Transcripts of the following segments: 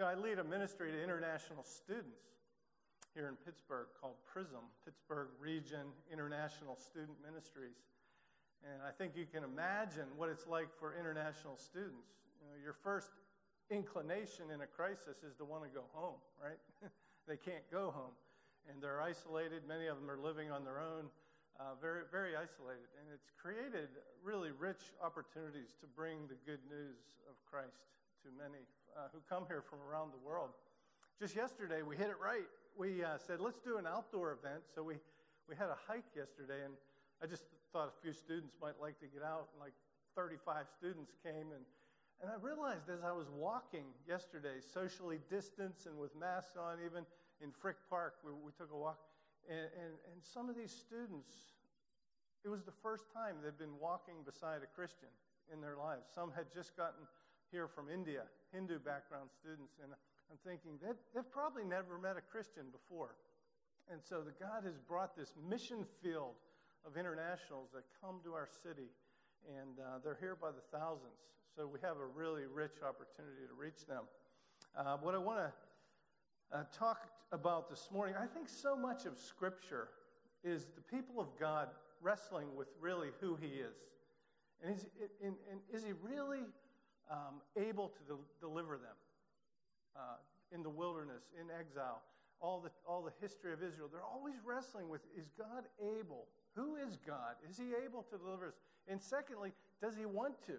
I lead a ministry to international students here in Pittsburgh called PRISM, Pittsburgh Region International Student Ministries. And I think you can imagine what it's like for international students. Your first inclination in a crisis is to want to go home, right? They can't go home. And they're isolated. Many of them are living on their own, very, very isolated. And it's created really rich opportunities to bring the good news of Christ to many who come here from around the world. Just yesterday, we hit it right. We said, let's do an outdoor event. So we had a hike yesterday, and I just thought a few students might like to get out. Like 35 students came, and I realized as I was walking yesterday, socially distanced and with masks on, even in Frick Park, we took a walk, and some of these students, it was the first time they'd been walking beside a Christian in their lives. Some had just gotten here from India, Hindu background students, and I'm thinking they've probably never met a Christian before. And so God has brought this mission field of internationals that come to our city, and they're here by the thousands. So we have a really rich opportunity to reach them. What I want to talk about this morning, I think so much of Scripture is the people of God wrestling with really who He is. And is He really able to deliver them in the wilderness, in exile, all the history of Israel? They're always wrestling with, is God able? Who is God? Is He able to deliver us? And secondly, does He want to?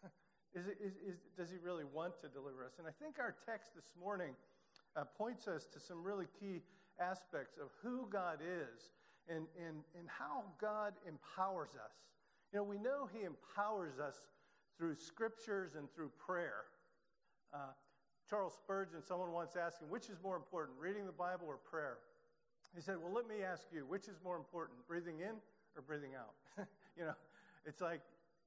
Does He really want to deliver us? And I think our text this morning points us to some really key aspects of who God is and how God empowers us. We know He empowers us through scriptures and through prayer. Charles Spurgeon, someone once asked him, which is more important, reading the Bible or prayer? He said, well, let me ask you, which is more important, breathing in or breathing out? It's like,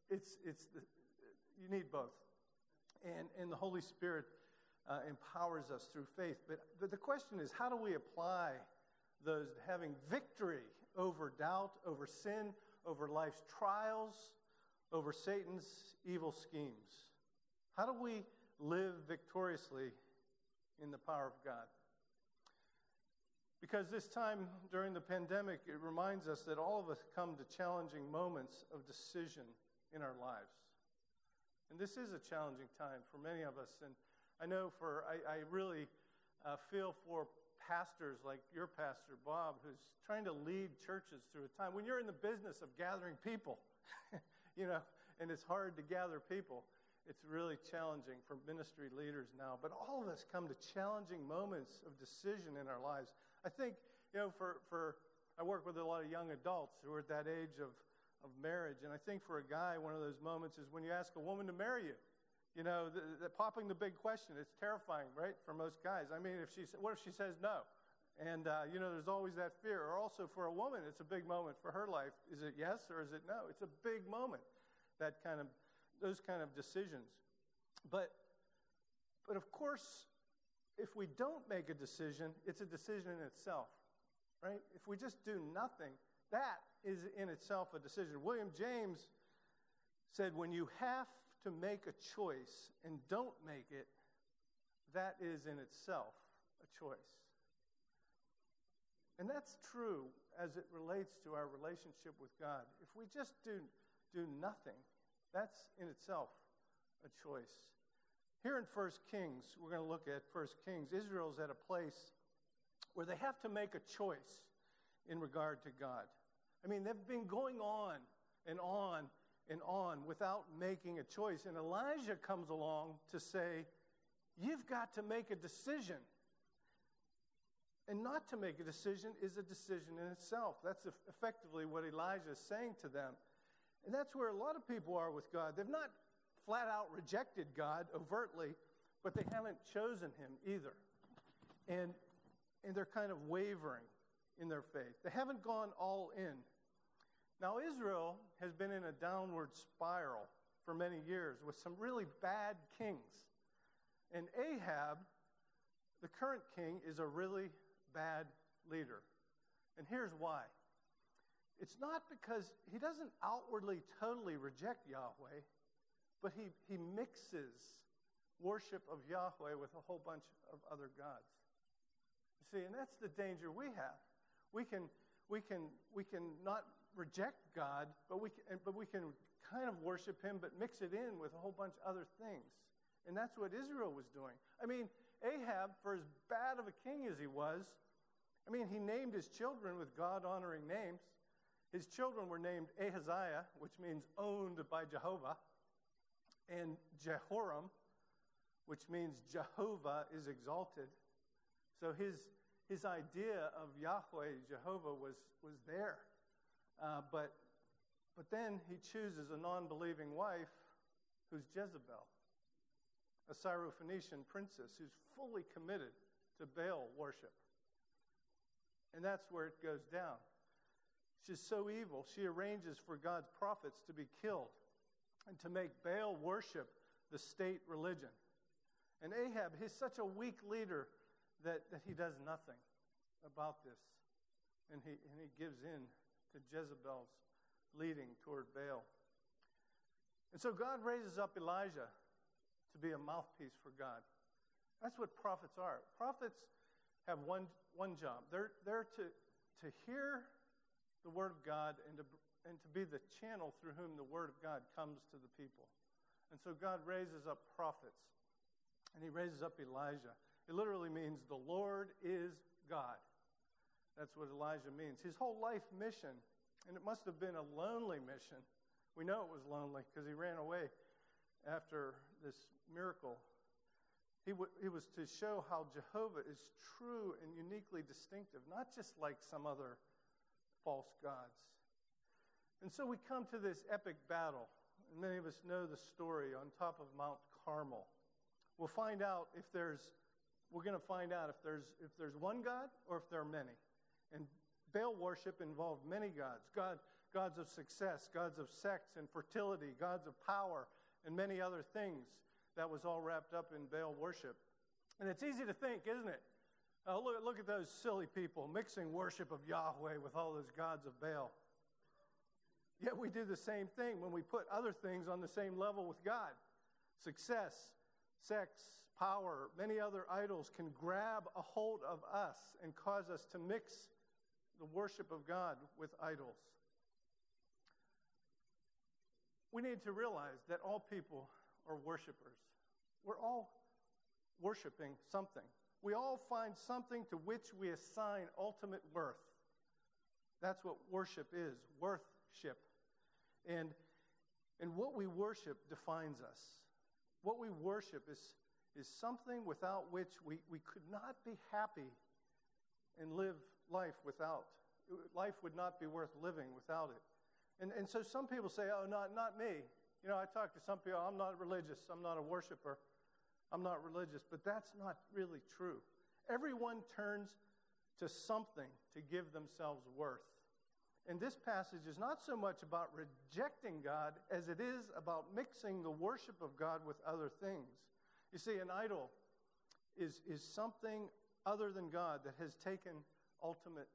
you need both. And the Holy Spirit empowers us through faith. But the question is, how do we apply those having victory over doubt, over sin, over life's trials, over Satan's evil schemes? How do we live victoriously in the power of God? Because this time during the pandemic, it reminds us that all of us come to challenging moments of decision in our lives. And this is a challenging time for many of us. And I know I really feel for pastors like your pastor, Bob, who's trying to lead churches through a time when you're in the business of gathering people, and it's hard to gather people. It's really challenging for ministry leaders now. But all of us come to challenging moments of decision in our lives. I think, I work with a lot of young adults who are at that age of marriage. And I think for a guy, one of those moments is when you ask a woman to marry you. Popping the big question. It's terrifying, right, for most guys. I mean, what if she says no? And, there's always that fear. Or also for a woman, it's a big moment for her life. Is it yes or is it no? It's a big moment, those kind of decisions. But of course, if we don't make a decision, it's a decision in itself, right? If we just do nothing, that is in itself a decision. William James said, when you have to make a choice and don't make it, that is in itself a choice. And that's true as it relates to our relationship with God. If we just do nothing, that's in itself a choice. Here in 1 Kings, we're going to look at 1 Kings. Israel's at a place where they have to make a choice in regard to God. I mean, they've been going on and on and on without making a choice. And Elijah comes along to say, you've got to make a decision. And not to make a decision is a decision in itself. That's effectively what Elijah is saying to them. And that's where a lot of people are with God. They've not flat out rejected God overtly, but they haven't chosen Him either. And they're kind of wavering in their faith. They haven't gone all in. Now, Israel has been in a downward spiral for many years with some really bad kings. And Ahab, the current king, is a really bad leader. And here's why. It's not because he doesn't outwardly totally reject Yahweh, but he mixes worship of Yahweh with a whole bunch of other gods. You see, and that's the danger we have. We can not reject God, but we can kind of worship him, but mix it in with a whole bunch of other things. And that's what Israel was doing. I mean, Ahab, for as bad of a king as he was, he named his children with God-honoring names. His children were named Ahaziah, which means owned by Jehovah, and Jehoram, which means Jehovah is exalted. So his idea of Yahweh, Jehovah, was there. But then he chooses a non-believing wife who's Jezebel, a Syrophoenician princess who's fully committed to Baal worship. And that's where it goes down. She's so evil, she arranges for God's prophets to be killed and to make Baal worship the state religion. And Ahab, he's such a weak leader that he does nothing about this. And he gives in to Jezebel's leading toward Baal. And so God raises up Elijah to be a mouthpiece for God. That's what prophets are. Prophets have one job. They're to hear the word of God and to be the channel through whom the word of God comes to the people. And so God raises up prophets, and he raises up Elijah. It literally means the Lord is God. That's what Elijah means. His whole life mission, and it must have been a lonely mission. We know it was lonely because he ran away after this miracle. He was to show how Jehovah is true and uniquely distinctive, not just like some other false gods. And so we come to this epic battle, and many of us know the story on top of Mount Carmel. We're going to find out if there's one God or if there are many. And Baal worship involved many gods. Gods of success, gods of sex and fertility, gods of power, and many other things. That was all wrapped up in Baal worship. And it's easy to think, isn't it? Look at those silly people mixing worship of Yahweh with all those gods of Baal. Yet we do the same thing when we put other things on the same level with God. Success, sex, power, many other idols can grab a hold of us and cause us to mix the worship of God with idols. We need to realize that all people are worshipers. We're all worshiping something. We all find something to which we assign ultimate worth. That's what worship is, worthship. And what we worship defines us. What we worship is something without which we could not be happy and live life without. Life would not be worth living without it. And so some people say, oh, not me. I talk to some people, I'm not religious, I'm not a worshiper, I'm not religious. But that's not really true. Everyone turns to something to give themselves worth. And this passage is not so much about rejecting God as it is about mixing the worship of God with other things. You see, an idol is something other than God that has taken on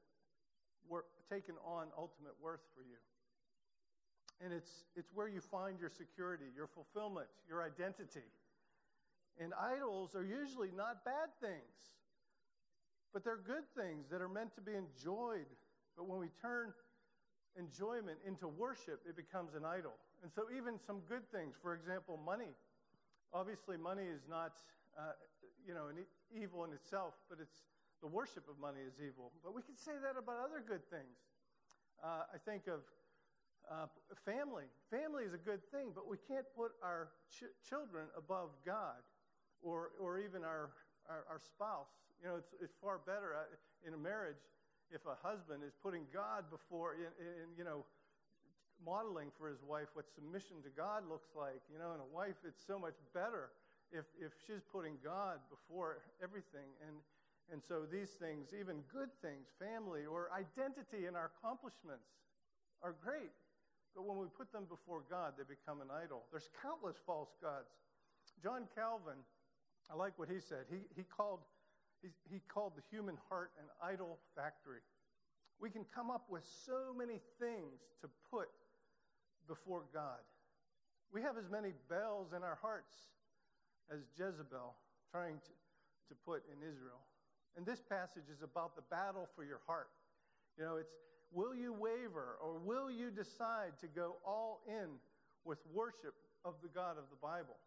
ultimate worth for you. And it's where you find your security, your fulfillment, your identity. And idols are usually not bad things, but they're good things that are meant to be enjoyed. But when we turn enjoyment into worship, it becomes an idol. And so even some good things, for example, money. Obviously, money is not an evil in itself, but it's the worship of money is evil. But we can say that about other good things. I think of family. Family is a good thing, but we can't put our children above God or even our spouse. It's far better in a marriage if a husband is putting God before, modeling for his wife what submission to God looks like. And a wife, it's so much better if she's putting God before everything. And so these things, even good things, family or identity and our accomplishments are great. But when we put them before God, they become an idol. There's countless false gods. John Calvin, I like what he said. He called the human heart an idol factory. We can come up with so many things to put before God. We have as many bells in our hearts as Jezebel trying to put in Israel. And this passage is about the battle for your heart. It's will you waver or will you decide to go all in with worship of the God of the Bible?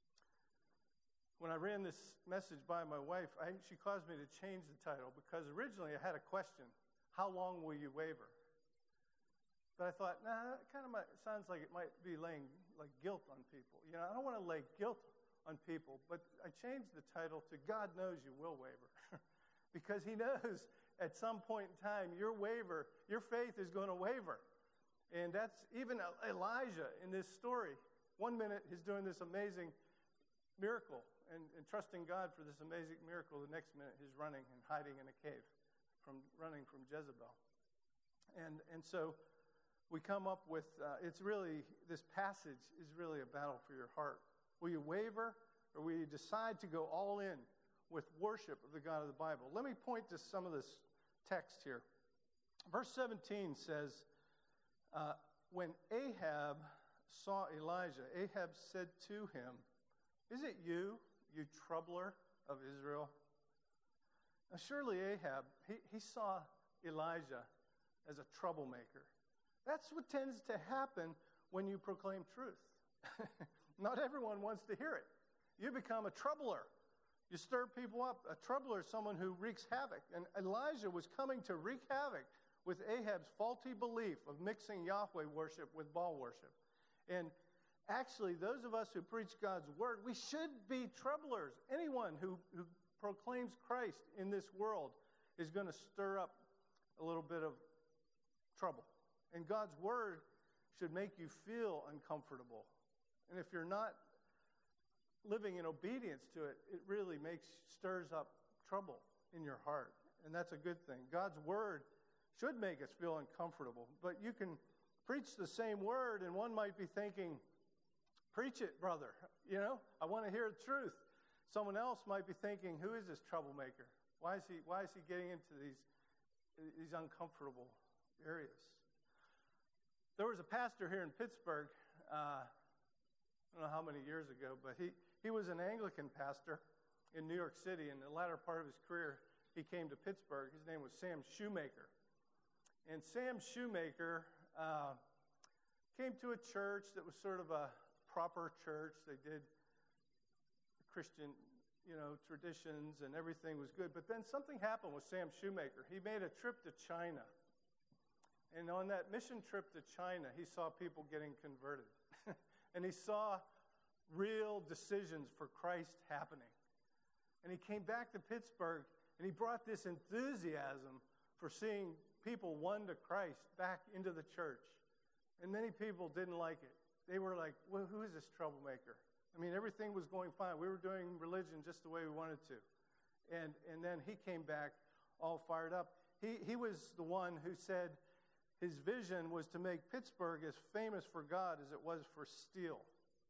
When I ran this message by my wife, she caused me to change the title because originally I had a question: how long will you waver? But I thought, that kind of sounds like it might be laying like guilt on people. I don't want to lay guilt on people, but I changed the title to God Knows You Will Waver. Because he knows at some point in time your faith is going to waver. And that's even Elijah in this story. One minute he's doing this amazing miracle and trusting God for this amazing miracle. The next minute he's running and hiding in a cave running from Jezebel. And so we come up with, this passage is really a battle for your heart. Will you waver or will you decide to go all in with worship of the God of the Bible? Let me point to some of this text here. Verse 17 says, when Ahab saw Elijah, Ahab said to him, "Is it you, you troubler of Israel?" Now surely Ahab, he saw Elijah as a troublemaker. That's what tends to happen when you proclaim truth. Not everyone wants to hear it. You become a troubler. You stir people up. A troubler is someone who wreaks havoc. And Elijah was coming to wreak havoc with Ahab's faulty belief of mixing Yahweh worship with Baal worship. And actually, those of us who preach God's word, we should be troublers. Anyone who proclaims Christ in this world is going to stir up a little bit of trouble. And God's word should make you feel uncomfortable. And if you're not living in obedience to it, it really stirs up trouble in your heart. And that's a good thing. God's word should make us feel uncomfortable. But you can preach the same word, and one might be thinking, "Preach it, brother. I want to hear the truth." Someone else might be thinking, "Who is this troublemaker? Why is he getting into these uncomfortable areas?" There was a pastor here in Pittsburgh, I don't know how many years ago, but he was an Anglican pastor in New York City. In the latter part of his career, he came to Pittsburgh. His name was Sam Shoemaker. And Sam Shoemaker came to a church that was sort of a proper church. They did Christian, traditions, and everything was good. But then something happened with Sam Shoemaker. He made a trip to China. And on that mission trip to China, he saw people getting converted. And he saw real decisions for Christ happening. And he came back to Pittsburgh, and he brought this enthusiasm for seeing people won to Christ back into the church. And many people didn't like it. They were like, "Well, who is this troublemaker?" I mean, everything was going fine. We were doing religion just the way we wanted to. And then he came back all fired up. He was the one who said his vision was to make Pittsburgh as famous for God as it was for steel.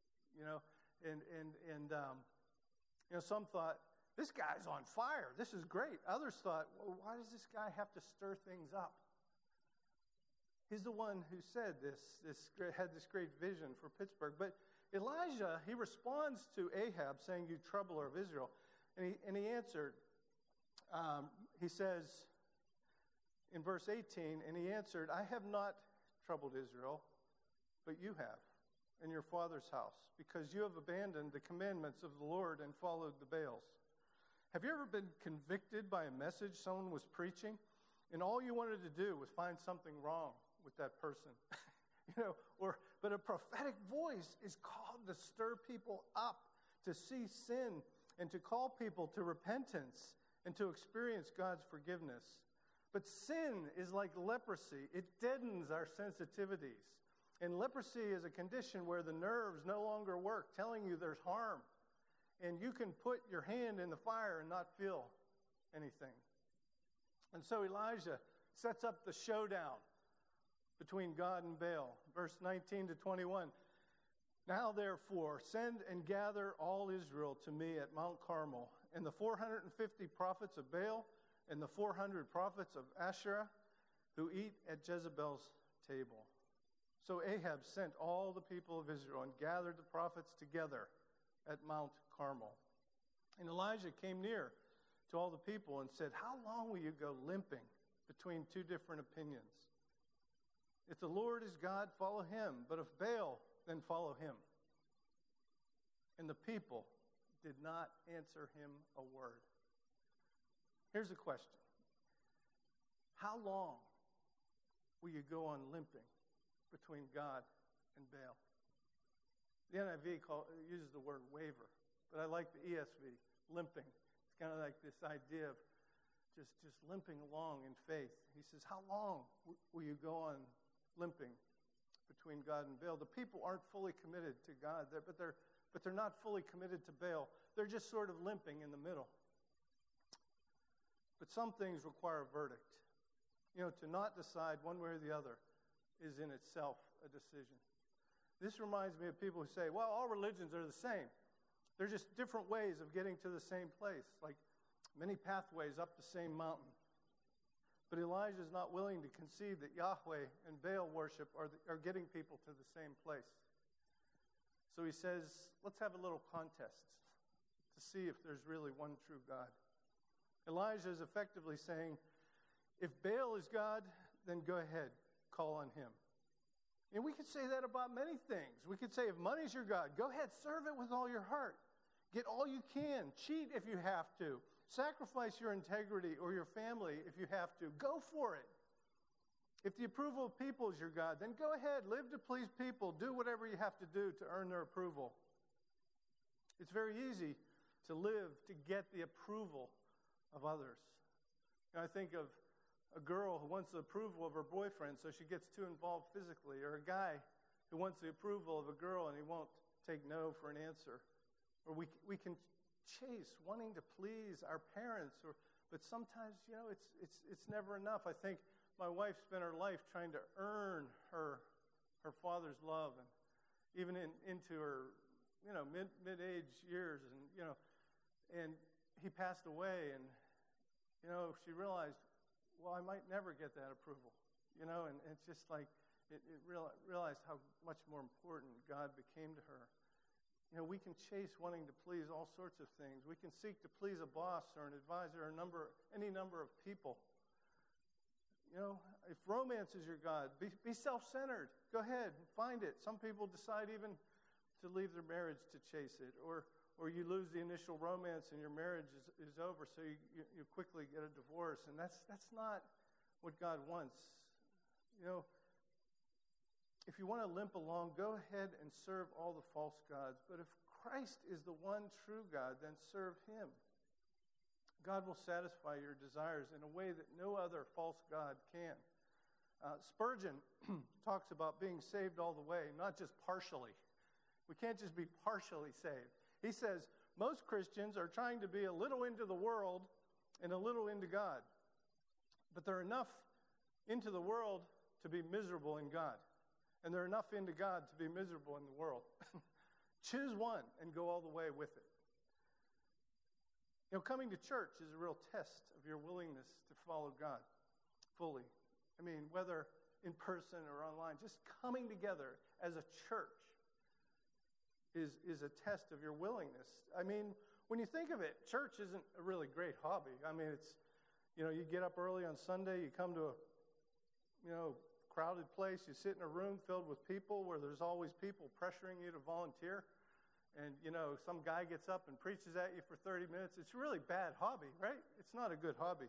Some thought, "This guy's on fire. This is great." Others thought, "Well, why does this guy have to stir things up?" He's the one who said had this great vision for Pittsburgh. But Elijah, he responds to Ahab saying, "You troubler of Israel." And he answered, he says in verse 18, and he answered, "I have not troubled Israel, but you have, and your father's house, because you have abandoned the commandments of the Lord and followed the Baals. Have you ever been convicted by a message someone was preaching, and all you wanted to do was find something wrong with that person?" But a prophetic voice is called to stir people up, to see sin, and to call people to repentance and to experience God's forgiveness. But sin is like leprosy. It deadens our sensitivities. And leprosy is a condition where the nerves no longer work, telling you there's harm. And you can put your hand in the fire and not feel anything. And so Elijah sets up the showdown between God and Baal. Verse 19 to 21. "Now therefore, send and gather all Israel to me at Mount Carmel, and the 450 prophets of Baal, and the 400 prophets of Asherah, who eat at Jezebel's table." So Ahab sent all the people of Israel and gathered the prophets together at Mount Carmel. And Elijah came near to all the people and said, "How long will you go limping between two different opinions? If the Lord is God, follow him. But if Baal, then follow him." And the people did not answer him a word. Here's a question. How long will you go on limping between God and Baal? The NIV uses the word waver, but I like the ESV, limping. It's kind of like this idea of just limping along in faith. He says, how long will you go on limping between God and Baal? The people aren't fully committed to God, but they're not fully committed to Baal. They're just sort of limping in the middle. But some things require a verdict. To not decide one way or the other is in itself a decision. This reminds me of people who say, well, all religions are the same. They're just different ways of getting to the same place, like many pathways up the same mountain. But Elijah is not willing to concede that Yahweh and Baal worship are getting people to the same place. So he says, let's have a little contest to see if there's really one true God. Elijah is effectively saying, if Baal is God, then go ahead, call on him. And we could say that about many things. We could say, if money's your God, go ahead, serve it with all your heart. Get all you can. Cheat if you have to. Sacrifice your integrity or your family if you have to. Go for it. If the approval of people is your God, then go ahead, live to please people. Do whatever you have to do to earn their approval. It's very easy to live to get the approval of others. I think of a girl who wants the approval of her boyfriend, so she gets too involved physically, or a guy who wants the approval of a girl and he won't take no for an answer. Or we can chase wanting to please our parents, but sometimes, it's never enough. I think my wife spent her life trying to earn her father's love, and even into her mid-age years, and he passed away, and she realized, well, I might never get that approval, and it's just like it realized how much more important God became to her. We can chase wanting to please all sorts of things. We can seek to please a boss or an advisor or any number of people. If romance is your God, be self-centered. Go ahead, find it. Some people decide even to leave their marriage to chase it, or you lose the initial romance and your marriage is over, so you quickly get a divorce. And that's not what God wants. If you want to limp along, go ahead and serve all the false gods. But if Christ is the one true God, then serve him. God will satisfy your desires in a way that no other false god can. Spurgeon talks about being saved all the way, not just partially. We can't just be partially saved. He says, most Christians are trying to be a little into the world and a little into God. But they're enough into the world to be miserable in God. And they're enough into God to be miserable in the world. Choose one and go all the way with it. Coming to church is a real test of your willingness to follow God fully. Whether in person or online, just coming together as a church is a test of your willingness. When you think of it, church isn't a really great hobby. It's, you get up early on Sunday, you come to a, crowded place, you sit in a room filled with people where there's always people pressuring you to volunteer. And, some guy gets up and preaches at you for 30 minutes. It's a really bad hobby, right? It's not a good hobby.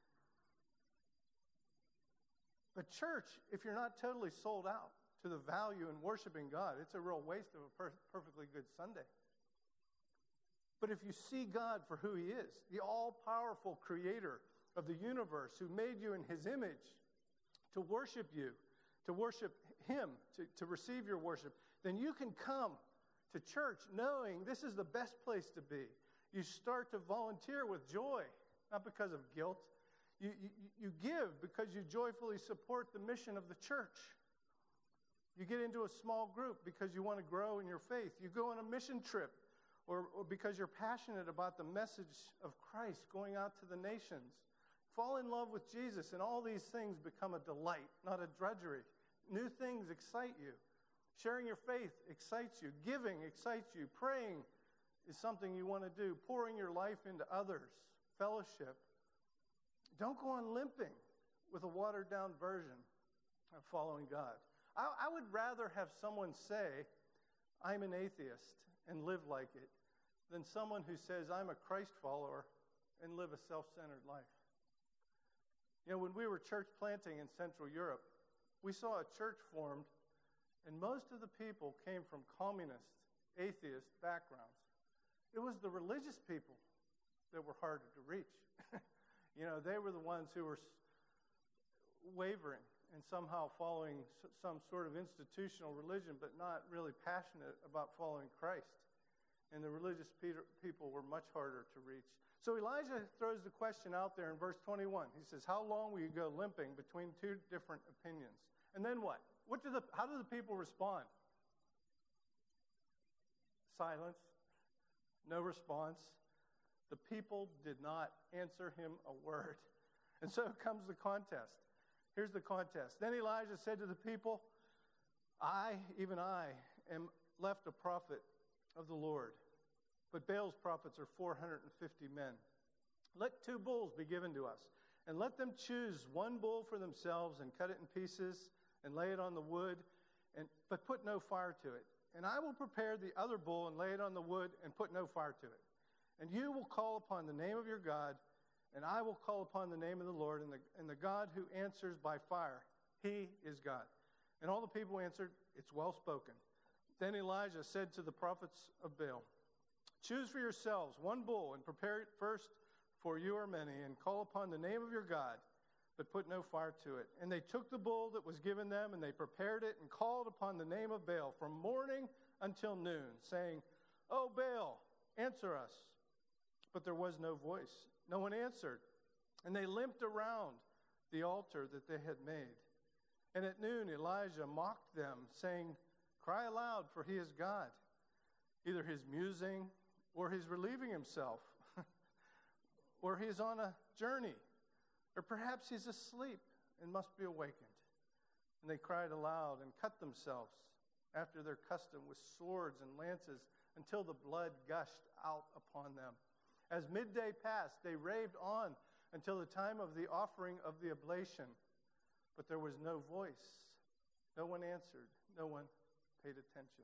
But church, if you're not totally sold out to the value in worshiping God, it's a real waste of a perfectly good Sunday. But if you see God for who he is, the all-powerful creator of the universe who made you in his image, to worship you, to worship him, to receive your worship, then you can come to church knowing this is the best place to be. You start to volunteer with joy, not because of guilt. You give because you joyfully support the mission of the church. You get into a small group because you want to grow in your faith. You go on a mission trip or because you're passionate about the message of Christ going out to the nations. Fall in love with Jesus, and all these things become a delight, not a drudgery. New things excite you. Sharing your faith excites you. Giving excites you. Praying is something you want to do. Pouring your life into others, fellowship. Don't go on limping with a watered-down version of following God. I would rather have someone say, I'm an atheist and live like it, than someone who says, I'm a Christ follower and live a self-centered life. You know, when we were church planting in Central Europe, we saw a church formed, and most of the people came from communist, atheist backgrounds. It was the religious people that were harder to reach. You know, they were the ones who were wavering and somehow following some sort of institutional religion, but not really passionate about following Christ. And the religious people were much harder to reach. So Elijah throws the question out there in verse 21. He says, how long will you go limping between two different opinions? And then what? How do the people respond? Silence. No response. The people did not answer him a word. And so comes the contest. Here's the contest. Then Elijah said to the people, even I, am left a prophet of the Lord, but Baal's prophets are 450 men. Let 2 bulls be given to us, and let them choose 1 bull for themselves and cut it in pieces and lay it on the wood, but put no fire to it. And I will prepare the other bull and lay it on the wood and put no fire to it. And you will call upon the name of your God, and I will call upon the name of the Lord, and the God who answers by fire, he is God. And all the people answered, it's well spoken. Then Elijah said to the prophets of Baal, choose for yourselves 1 bull and prepare it first, for you are many, and call upon the name of your God, but put no fire to it. And they took the bull that was given them, and they prepared it and called upon the name of Baal from morning until noon, saying, O Baal, answer us. But there was no voice. No one answered. And they limped around the altar that they had made. And at noon Elijah mocked them, saying, cry aloud, for he is God. Either he's musing, or he's relieving himself, or he's on a journey, or perhaps he's asleep and must be awakened. And they cried aloud and cut themselves after their custom with swords and lances until the blood gushed out upon them. As midday passed, they raved on until the time of the offering of the oblation. But there was no voice. No one answered. No one paid attention.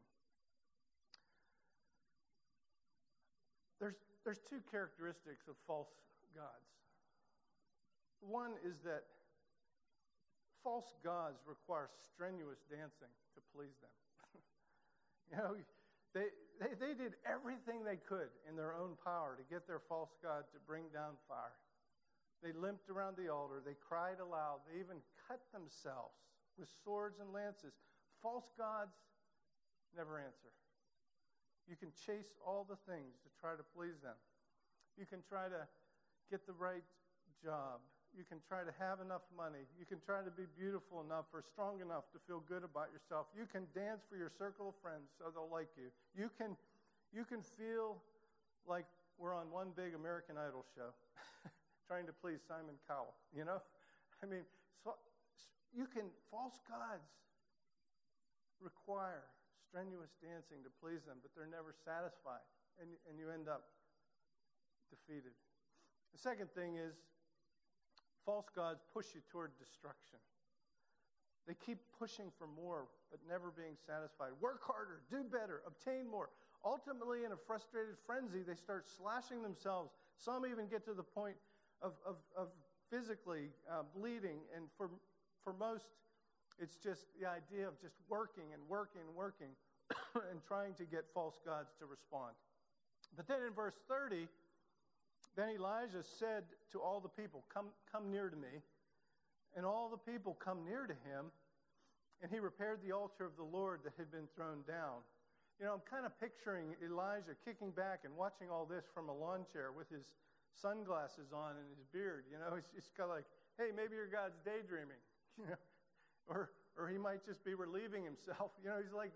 There's 2 characteristics of false gods. One is that false gods require strenuous dancing to please them. You know, they did everything they could in their own power to get their false god to bring down fire. They limped around the altar. They cried aloud. They even cut themselves with swords and lances. False gods never answer. You can chase all the things to try to please them. You can try to get the right job. You can try to have enough money. You can try to be beautiful enough or strong enough to feel good about yourself. You can dance for your circle of friends so they'll like you. You can feel like we're on one big American Idol show trying to please Simon Cowell, you know? I mean, so false gods require strenuous dancing to please them, but they're never satisfied, and you end up defeated. The second thing is, false gods push you toward destruction. They keep pushing for more, but never being satisfied. Work harder, do better, obtain more. Ultimately, in a frustrated frenzy, they start slashing themselves. Some even get to the point of physically bleeding, and for most, it's just the idea of just working and working and working and trying to get false gods to respond. But then in verse 30, then Elijah said to all the people, come near to me. And all the people come near to him, and he repaired the altar of the Lord that had been thrown down. You know, I'm kind of picturing Elijah kicking back and watching all this from a lawn chair with his sunglasses on and his beard. You know, it's kind of like, hey, maybe your God's daydreaming. You know, or he might just be relieving himself. You know, he's like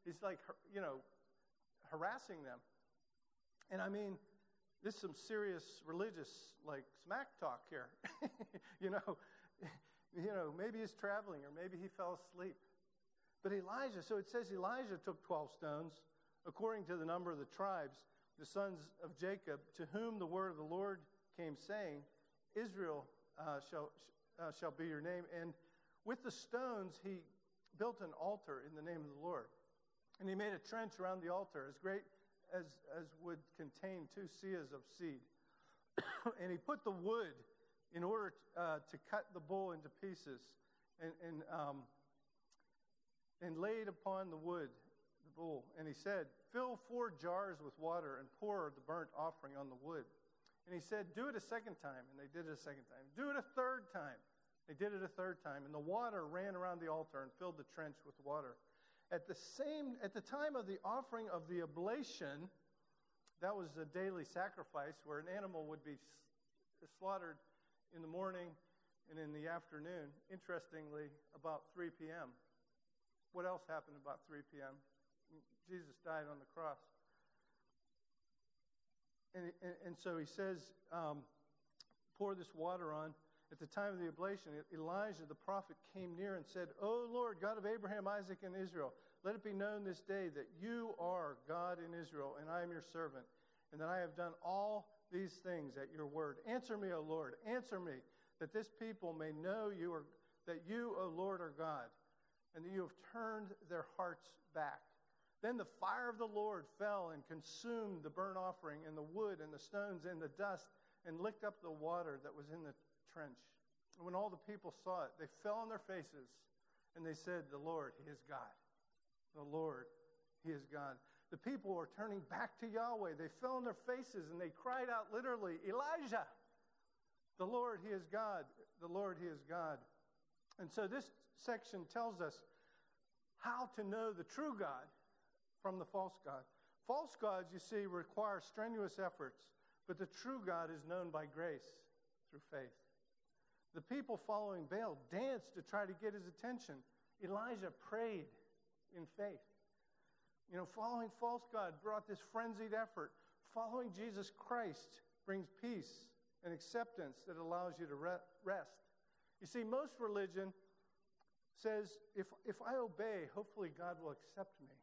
harassing them. And I mean, this is some serious religious, like, smack talk here. you know, maybe he's traveling or maybe he fell asleep. But Elijah, so it says Elijah took 12 stones, according to the number of the tribes, the sons of Jacob, to whom the word of the Lord came, saying, Israel shall be your name. And with the stones he built an altar in the name of the Lord. And he made a trench around the altar as great as would contain 2 seahs of seed. And he put the wood in order to cut the bull into pieces, and laid upon the wood the bull. And he said, fill 4 jars with water and pour the burnt offering on the wood. And he said, do it a second time. And they did it a second time. Do it a third time. They did it a third time. And the water ran around the altar and filled the trench with water. At the time of the offering of the oblation, that was a daily sacrifice where an animal would be slaughtered in the morning and in the afternoon. Interestingly, about 3 p.m. What else happened about 3 p.m.? Jesus died on the cross. And so he says, pour this water on. At the time of the oblation, Elijah the prophet came near and said, O Lord, God of Abraham, Isaac, and Israel, let it be known this day that you are God in Israel, and I am your servant, and that I have done all these things at your word. Answer me, O Lord, answer me, that this people may know that you, O Lord, are God, and that you have turned their hearts back. Then the fire of the Lord fell and consumed the burnt offering and the wood and the stones and the dust, and licked up the water that was in the trench. And when all the people saw it, they fell on their faces, and they said, the Lord, he is God. The Lord, he is God. The people were turning back to Yahweh. They fell on their faces, and they cried out literally, Elijah, the Lord, he is God. The Lord, he is God. And so this section tells us how to know the true God from the false God. False gods, you see, require strenuous efforts, but the true God is known by grace through faith. The people following Baal danced to try to get his attention. Elijah prayed in faith. You know, following false God brought this frenzied effort. Following Jesus Christ brings peace and acceptance that allows you to rest. You see, most religion says, if I obey, hopefully God will accept me.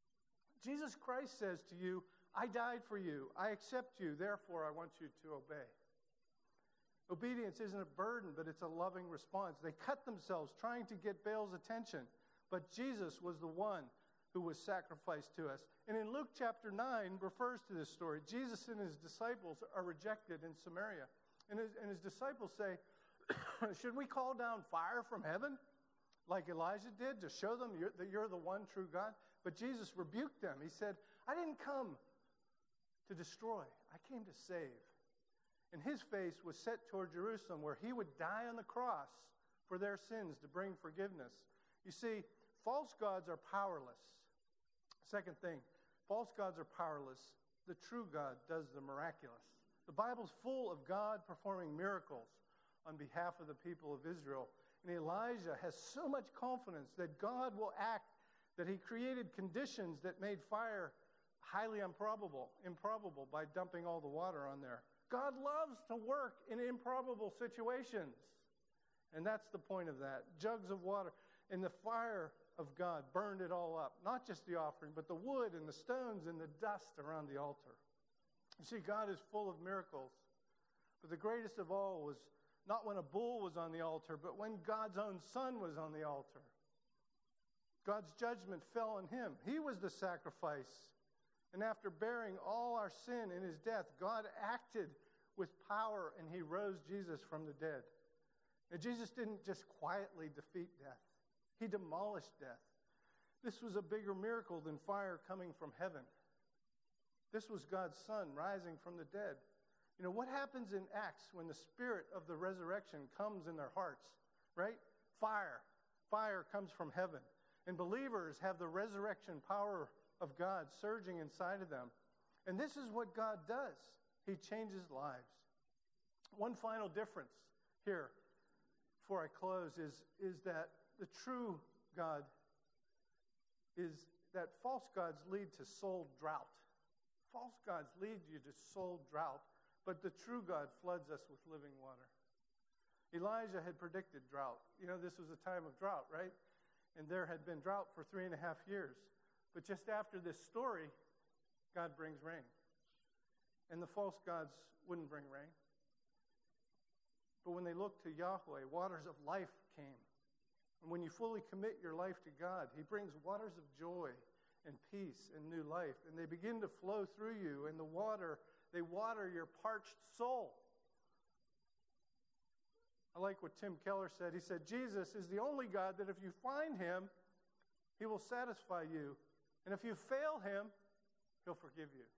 Jesus Christ says to you, I died for you. I accept you. Therefore, I want you to obey. Obedience isn't a burden, but it's a loving response. They cut themselves trying to get Baal's attention, but Jesus was the one who was sacrificed to us. And in Luke chapter 9 refers to this story. Jesus and his disciples are rejected in Samaria. And his disciples say, should we call down fire from heaven like Elijah did to show them that you're the one true God? But Jesus rebuked them. He said, I didn't come to destroy. I came to save. And his face was set toward Jerusalem, where he would die on the cross for their sins to bring forgiveness. You see, false gods are powerless. Second thing, false gods are powerless. The true God does the miraculous. The Bible's full of God performing miracles on behalf of the people of Israel. And Elijah has so much confidence that God will act, that he created conditions that made fire highly improbable by dumping all the water on there. God loves to work in improbable situations. And that's the point of that. Jugs of water. And the fire of God burned it all up. Not just the offering, but the wood and the stones and the dust around the altar. You see, God is full of miracles. But the greatest of all was not when a bull was on the altar, but when God's own Son was on the altar. God's judgment fell on him. He was the sacrifice. And after bearing all our sin in his death, God acted with power, and he rose Jesus from the dead. And Jesus didn't just quietly defeat death. He demolished death. This was a bigger miracle than fire coming from heaven. This was God's Son rising from the dead. You know, what happens in Acts when the spirit of the resurrection comes in their hearts, right? Fire. Fire comes from heaven. And believers have the resurrection power of God surging inside of them. And this is what God does. He changes lives. One final difference here before I close is that the true God is that false gods lead to soul drought. False gods lead you to soul drought, but the true God floods us with living water. Elijah had predicted drought. You know, this was a time of drought, right? And there had been drought for 3.5 years. But just after this story, God brings rain. and the false gods wouldn't bring rain. But when they looked to Yahweh, waters of life came. And when you fully commit your life to God, He brings waters of joy and peace and new life. And they begin to flow through you, and they water your parched soul. I like what Tim Keller said. He said, Jesus is the only God that if you find Him, He will satisfy you. And if you fail Him, He'll forgive you.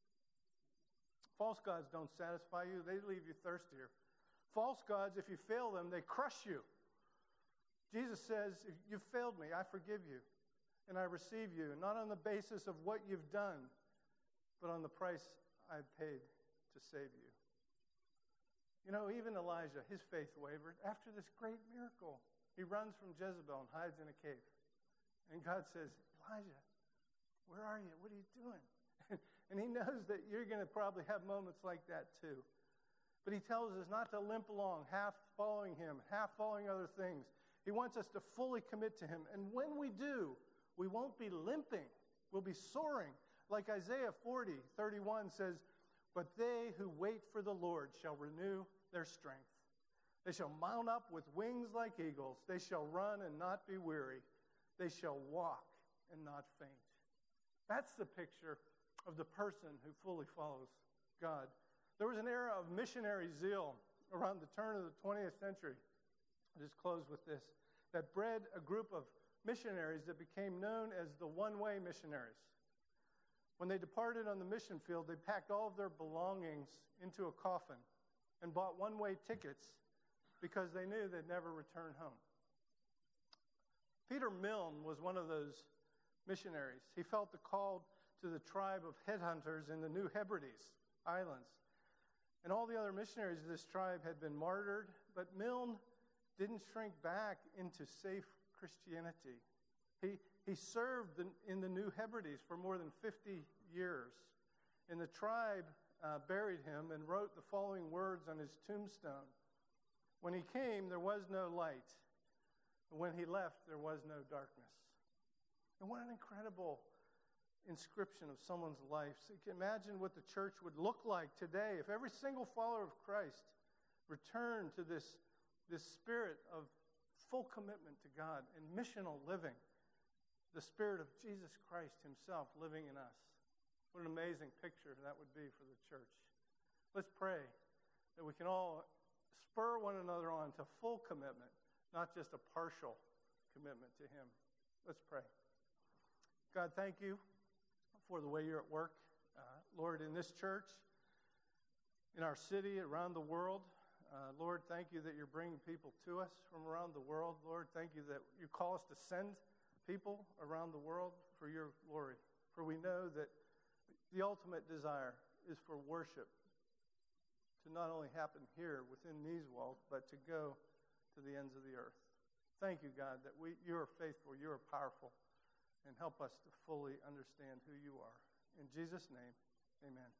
False gods don't satisfy you. They leave you thirstier. False gods, if you fail them, they crush you. Jesus says, if you've failed me, I forgive you. And I receive you, not on the basis of what you've done, but on the price I paid to save you. You know, even Elijah, his faith wavered. After this great miracle, he runs from Jezebel and hides in a cave. And God says, Elijah, where are you? What are you doing? And He knows that you're going to probably have moments like that too. But He tells us not to limp along, half following Him, half following other things. He wants us to fully commit to Him. And when we do, we won't be limping. We'll be soaring. Like Isaiah 40:31 says, but they who wait for the Lord shall renew their strength. They shall mount up with wings like eagles. They shall run and not be weary. They shall walk and not faint. That's the picture of the person who fully follows God. There was an era of missionary zeal around the turn of the 20th century. I'll just close with this. That bred a group of missionaries that became known as the one-way missionaries. When they departed on the mission field, they packed all of their belongings into a coffin and bought one-way tickets because they knew they'd never return home. Peter Milne was one of those missionaries. He felt the call to the tribe of headhunters in the New Hebrides Islands. And all the other missionaries of this tribe had been martyred, but Milne didn't shrink back into safe Christianity. He served in the New Hebrides for more than 50 years. And the tribe buried him and wrote the following words on his tombstone. When he came, there was no light. And when he left, there was no darkness. And what an incredible inscription of someone's life. So you can imagine what the church would look like today if every single follower of Christ returned to this spirit of full commitment to God and missional living. The Spirit of Jesus Christ Himself living in us. What an amazing picture that would be for the church. Let's pray that we can all spur one another on to full commitment, not just a partial commitment to Him. Let's pray. God, thank You for the way You're at work. Lord, in this church, in our city, around the world. Lord, thank You that You're bringing people to us from around the world. Lord, thank You that You call us to send people around the world for Your glory. For we know that the ultimate desire is for worship to not only happen here within these walls, but to go to the ends of the earth. Thank You, God, that You are faithful, You are powerful, and help us to fully understand who You are. In Jesus' name, amen.